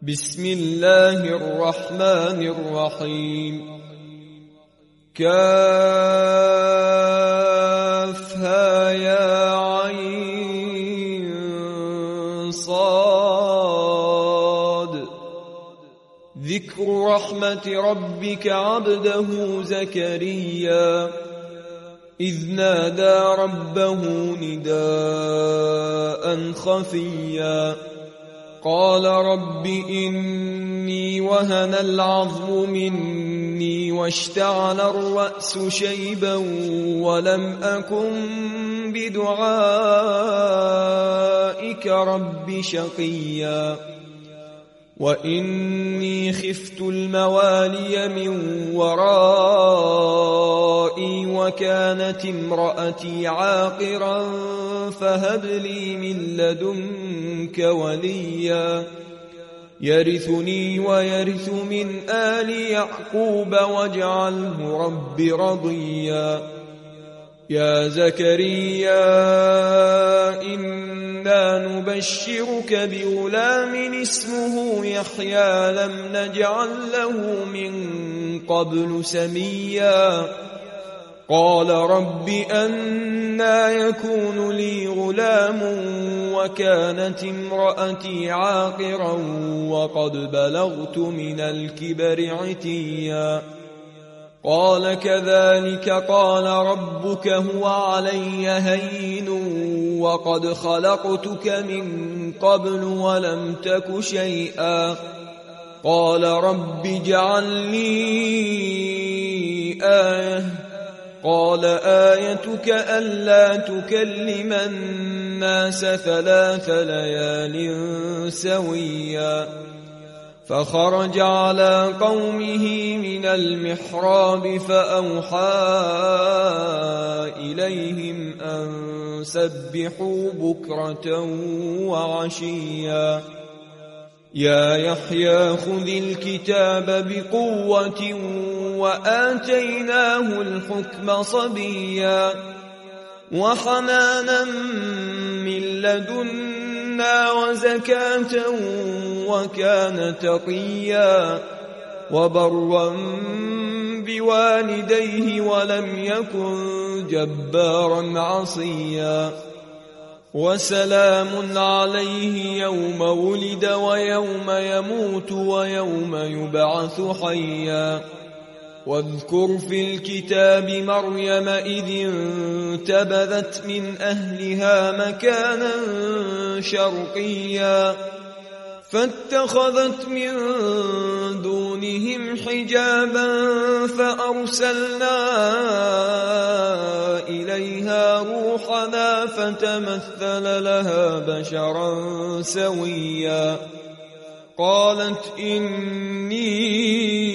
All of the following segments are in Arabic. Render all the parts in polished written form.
بسم الله الرحمن الرحيم. كافها يا عين صاد. ذكر رحمة ربك عبده زكريا إذ نادى ربه نداء خفيا قال رب إني وهن العظم مني واشتعل الرأس شيبا ولم أكن بدعائك رب شقيا وإني خفت الموالي من ورائي وكانت امرأتي عاقرا فهب لي من لدنك وليا يرثني ويرث من آل يعقوب واجعله رب رضيا. يا زكريا إنا نبشرك بغلام اسمه يحيى لم نجعل له من قبل سميا قال رب أنى يكون لي غلام وكانت امرأتي عاقرا وقد بلغت من الكبر عتيا قال كذلك قال ربك هو علي هين وقد خلقتك من قبل ولم تك شيئا قال رب اجعل لي آية قال آيتك ألا تكلم الناس 3 ليال سويا فخرج على قومه من المحراب فأوحى إليهم أن سبحوا بكرة وعشيا يا يحيى خذ الكتاب بقوة وآتيناه الحكم صبيا وحنانا من لدنا وزكاة وكان تقيا وبرا بوالديه ولم يكن جبارا عصيا وسلام عليه يوم ولد ويوم يموت ويوم يبعث حيا واذكر في الكتاب مريم إذ انتبذت من أهلها مكانا شرقيا فاتخذت من دونهم حجابا فأرسلنا إليها روحنا فتمثل لها بشرا سويا قالت إني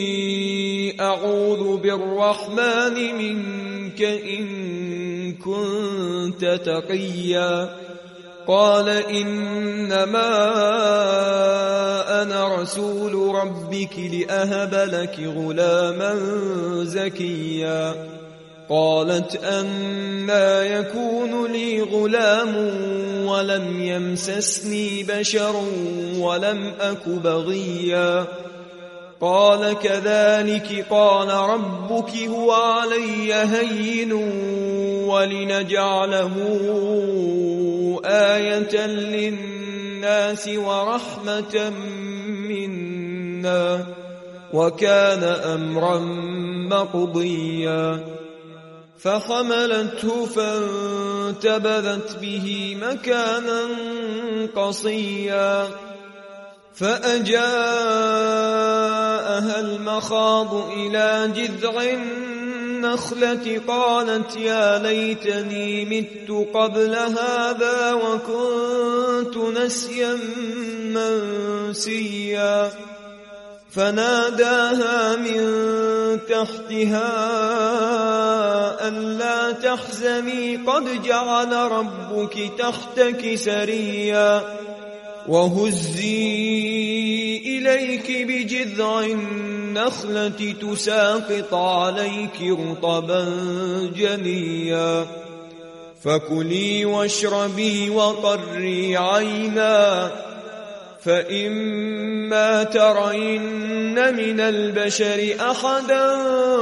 أعوذ بالرحمن منك إن كنت تقيا قال إنما أنا رسول ربك لأهب لك غلاما زكيا قالت أنى يكون لي غلام ولم يمسسني بشر ولم أك بغيا قال كذلك قال ربك هو علي هين ولنجعله آية للناس ورحمة منا وكان أمرا مقضيا فحملته فانتبذت به مكانا قصيا فأجاءها المخاض إلى جذع النخلة قالت يا ليتني مت قبل هذا وكنت نسيا منسيا فناداها من تحتها ألا تحزني قد جعل ربك تحتك سريا وهزي إليك بجذع النخلة تساقط عليك رطبا جنيا فكلي واشربي وقري عينا فإما ترين من البشر أحدا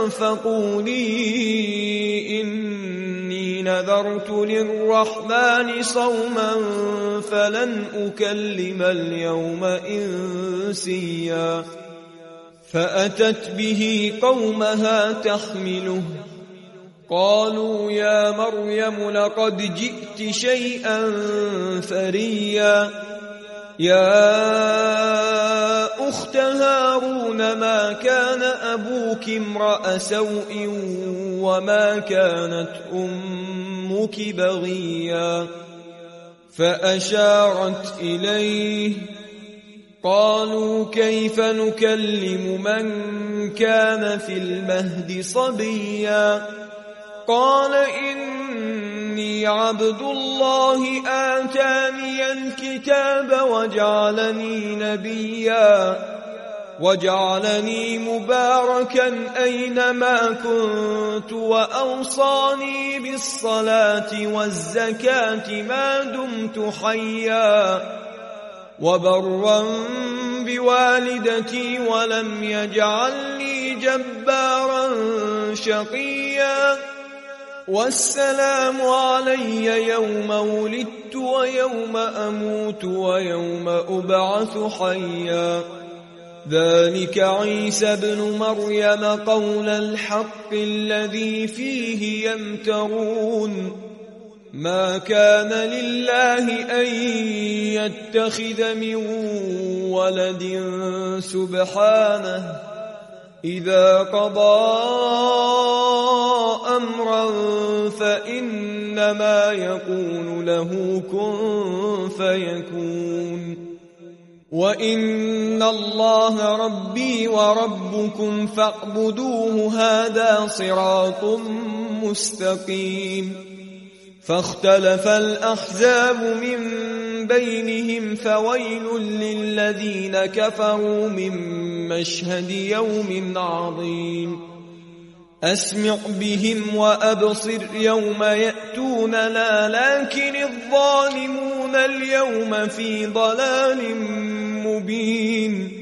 فقولي إني نذرت للرحمن صوما فلن أكلم اليوم إنسيا. فأتت به قومها تحمله قالوا يا مريم لقد جئت شيئا فريا. يا أخت هارون ما كان أبوك امرأ سوء وما كانت أمك بغيا. فأشارت إليه قالوا كيف نكلم من كان في المهد صبيا. قال إني عبد الله آتاني الكتاب وجعلني نبيا وجعلني مباركا أينما كنت وأوصاني بالصلاة والزكاة ما دمت حيا وبرا بوالدتي ولم يجعلني جبارا شقيا. والسلام علي يوم ولدت ويوم أموت ويوم أبعث حيا. ذلك عيسى ابن مريم قول الحق الذي فيه يمترون. ما كان لله أن يتخذ من ولد سبحانه إذا قضى أمرا فإنما يقول له كن فيكون. وإن الله ربي وربكم فاعبدوه هذا صراط مستقيم. فاختلف الأحزاب من بينهم فويل للذين كفروا من مشهد يوم عظيم. أسمع بهم وأبصر يوم يأتوننا لكن الظالمون اليوم في ضلال مبين.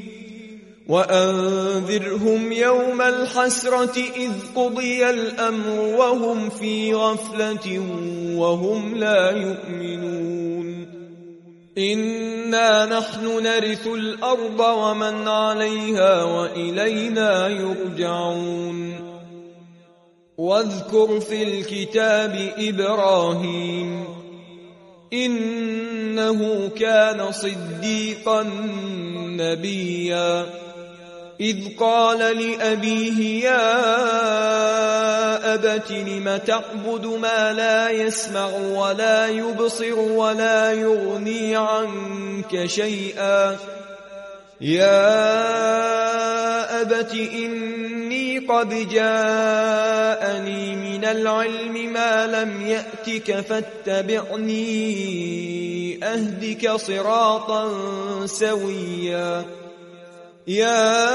وأنذرهم يوم الحسرة إذ قضي الأمر وهم في غفلة وهم لا يؤمنون. إنا نحن نرث الأرض ومن عليها وإلينا يرجعون. واذكر في الكتاب إبراهيم إنه كان صديقا نبيا. إذ قال لأبيه يا أبت لم تعبد ما لا يسمع ولا يبصر ولا يغني عنك شيئا. يا أبت إني قد جاءني من العلم ما لم يأتك فاتبعني أهدك صراطا سويا. يا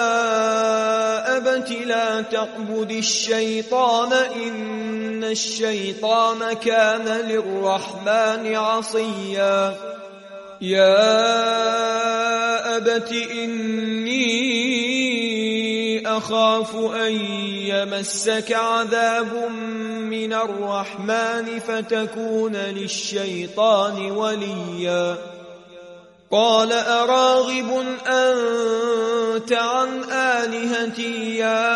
أبت لا تعبد الشيطان إن الشيطان كان للرحمن عصيا. يا أبت إني أخاف أن يمسك عذاب من الرحمن فتكون للشيطان وليا. قال أراغب أنت عن آلهتي يا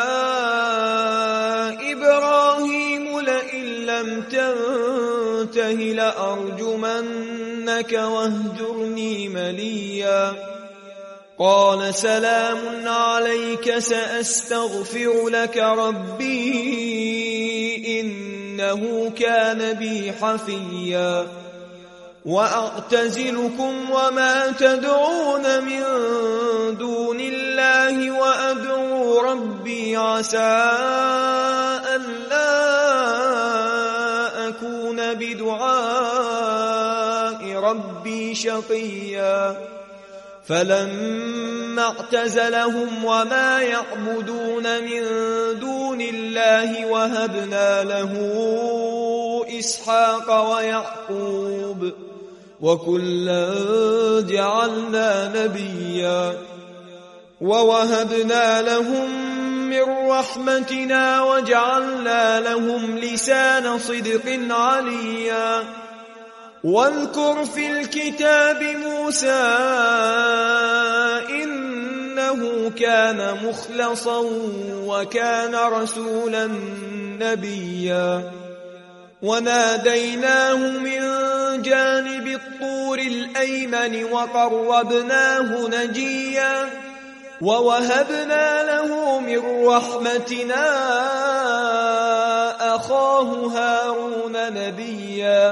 إبراهيم لئن لم تنته لأرجمنك واهجرني مليا. قال سلام عليك سأستغفر لك ربي إنه كان بي حفيا. وأعتزلكم وما تدعون من دون الله وأدعو ربي عسى ألا أكون بدعاء ربي شقيا. فلما اعتزلهم وما يعبدون من دون الله وهبنا له إسحاق ويعقوب وكلا جعلنا نبيا ووهبنا لهم من رحمتنا وجعلنا لهم لسان صدق عليا واذكر في الكتاب موسى إنه كان مخلصا وكان رسولا نبيا وناديناه من جانب الطور الأيمن وقربناه نجيا ووهبنا له من رحمتنا أخاه هارون نبيا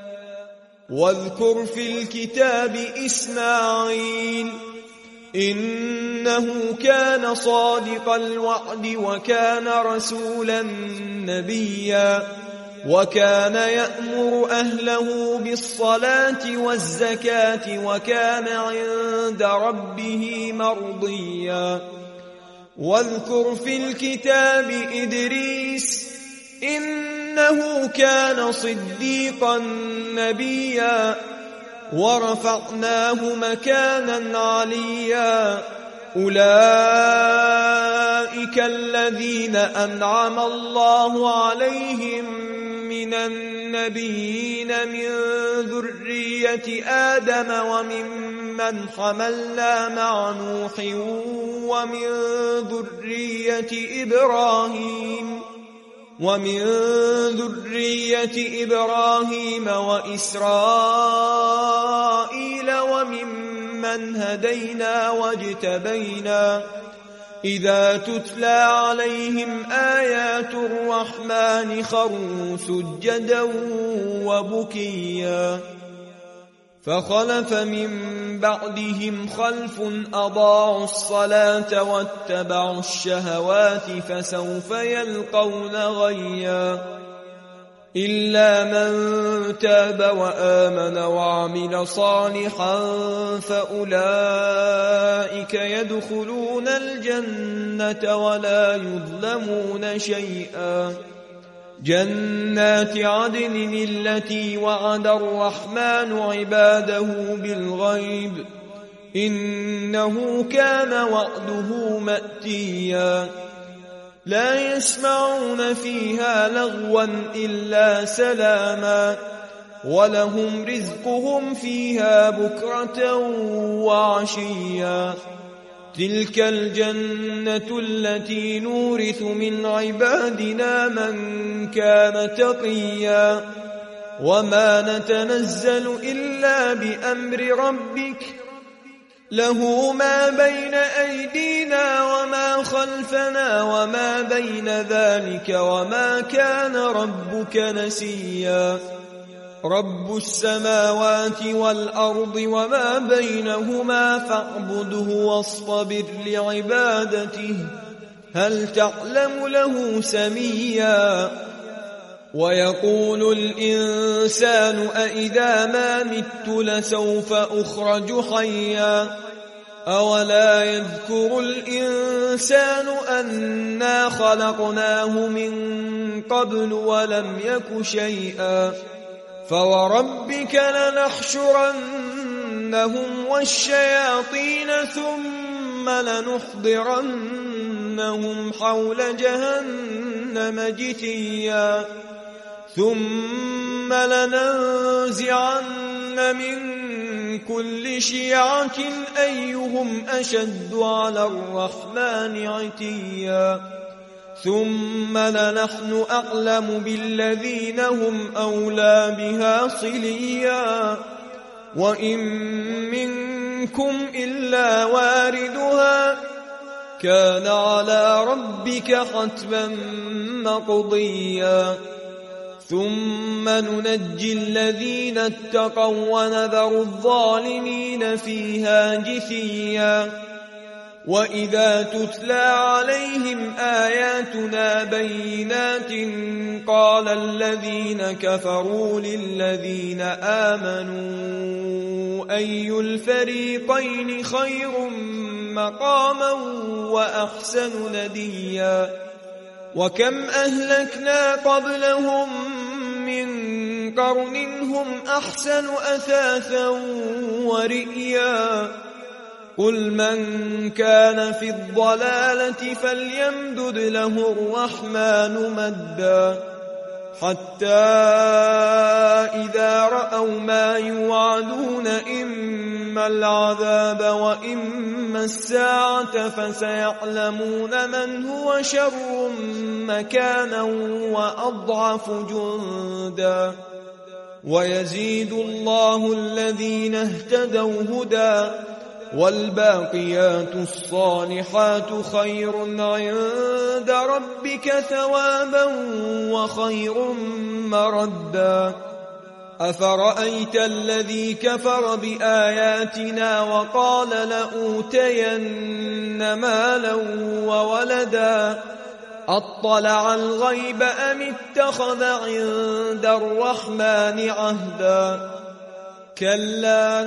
واذكر في الكتاب إسماعيل إنه كان صادق الوعد وكان رسولا نبيا وكان يأمر أهله بالصلاة والزكاة وكان عند ربه مرضيا واذكر في الكتاب إدريس إنه كان صديقا نبيا ورفعناه مكانا عليا أولئك الذين أنعم الله عليهم من النبيين من ذرية آدم وممن حملنا مع نوح ومن ذرية إبراهيم وإسرائيل وممن هدينا واجتبينا إذا تتلى عليهم آيات الرحمن خروا سجدا وبكيا فخلف من بعدهم خلف أضاعوا الصلاة واتبعوا الشهوات فسوف يلقون غيا إلا من تاب وآمن وعمل صالحا فأولئك يدخلون الجنة ولا يظلمون شيئا جنات عدن التي وعد الرحمن عباده بالغيب إنه كان وعده مأتيا لا يسمعون فيها لغوا إلا سلاما ولهم رزقهم فيها بكرة وعشيا تلك الجنة التي نورث من عبادنا من كان تقيا وما نتنزل إلا بأمر ربك له ما بين أيدينا وما خلفنا وما بين ذلك وما كان ربك نسيا رب السماوات والأرض وما بينهما فاعبده واصطبر لعبادته هل تعلم له سميا ويقول الإنسان أإذا ما مت لسوف أخرج حيا أولا يذكر الإنسان أنا خلقناه من قبل ولم يك شيئا فوربك لنحشرنهم والشياطين ثم لنحضرنهم حول جهنم جثيا ثم لننزعن من كل شيعة أيهم أشد على الرحمن عتيا ثم لنحن أعلم بالذين هم أولى بها صليا وإن منكم إلا واردها كان على ربك حتما مقضيا ثم ننجي الذين اتقوا ونذر الظالمين فيها جثيا وإذا تتلى عليهم آياتنا بينات قال الذين كفروا للذين آمنوا أي الفريقين خير مقاما وأحسن نديا وكم أهلكنا قبلهم من قرن هم أحسن أثاثا ورئيا قل من كان في الضلالة فليمدد له الرحمن مدا حتى إذا رأوا ما يوعدون إما العذاب وإما الساعة فسيعلمون من هو شر مكانا وأضعف جندا ويزيد الله الذين اهتدوا هدى والباقيات الصالحات خير عند ربك ثوابا وخير مردا أفرأيت الذي كفر بآياتنا وقال لأوتين مالا وولدا أطلع الغيب أم اتخذ عند الرحمن عهدا كلا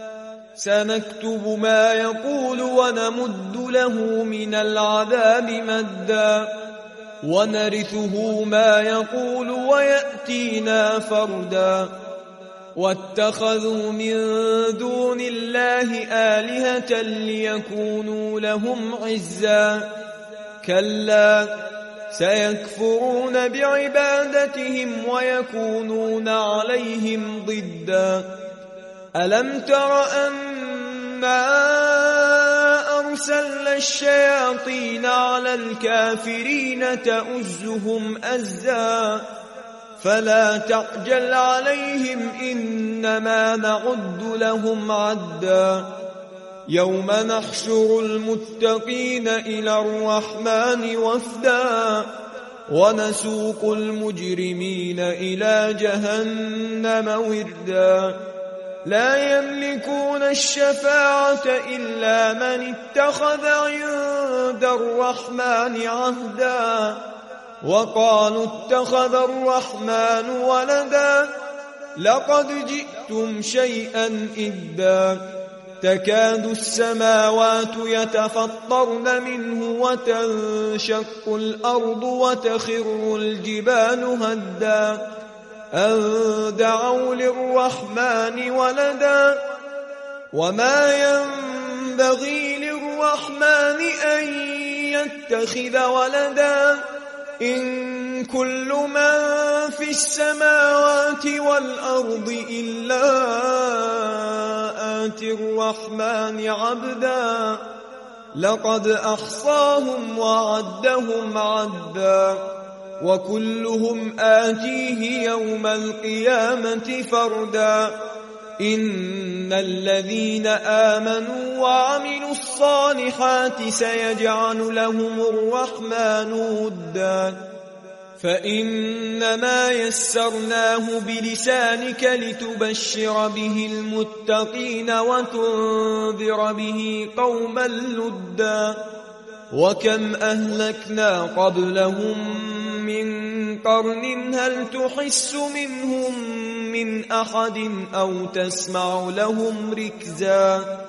سنكتب ما يقول ونمد له من العذاب مدا ونرثه ما يقول ويأتينا فردا واتخذوا من دون الله آلهة ليكونوا لهم عزا كلا سيكفرون بعبادتهم ويكونون عليهم ضدا ألم تر أنا أرسلنا الشياطين على الكافرين تؤزهم أزا فلا تعجل عليهم إنما نعد لهم عدا يوم نحشر المتقين إلى الرحمن وفدا ونسوق المجرمين إلى جهنم وردا لا يملكون الشفاعة إلا من اتخذ عند الرحمن عهدا وقالوا اتخذ الرحمن ولدا لقد جئتم شيئا إدا تكاد السماوات يتفطرن منه وتنشق الأرض وتخر الجبال هدا أن دعوا للرحمن ولدا وما ينبغي للرحمن أن يتخذ ولدا إن كل من في السماوات والأرض إلا آتي الرحمن عبدا لقد أحصاهم وعدهم عدا وكلهم آتيه يوم القيامة فردا إن الذين آمنوا وعملوا الصالحات سيجعل لهم الرحمن ودا فإنما يسرناه بلسانك لتبشر به المتقين وتنذر به قوما لدا وكم أهلكنا قبلهم من قرن هل تحس منهم من أحد أو تسمع لهم ركزا